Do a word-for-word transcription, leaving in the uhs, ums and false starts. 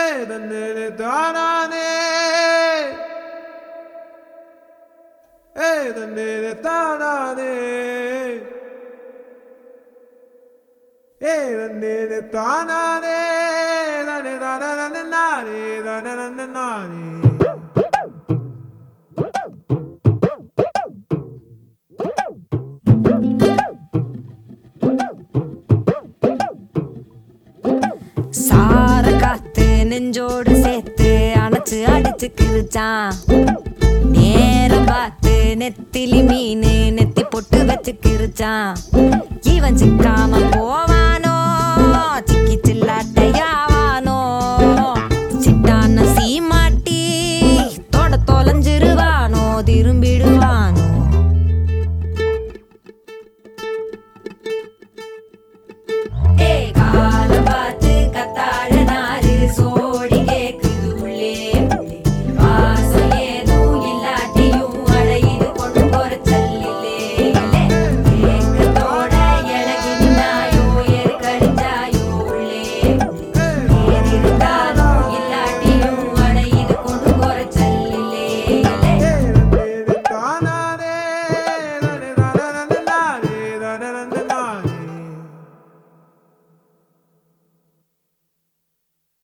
Hey, tanane. Hey, tanane. Hey, tanane. சார காத்து நெஞ்சோடு சேர்த்து அணைச்சு அடிச்சு கிருச்சான். நேரம் பார்த்து நெத்திலி மீன் நெத்தி பொட்டு வச்சு கிருச்சான். இவன் சிக்காம போவான்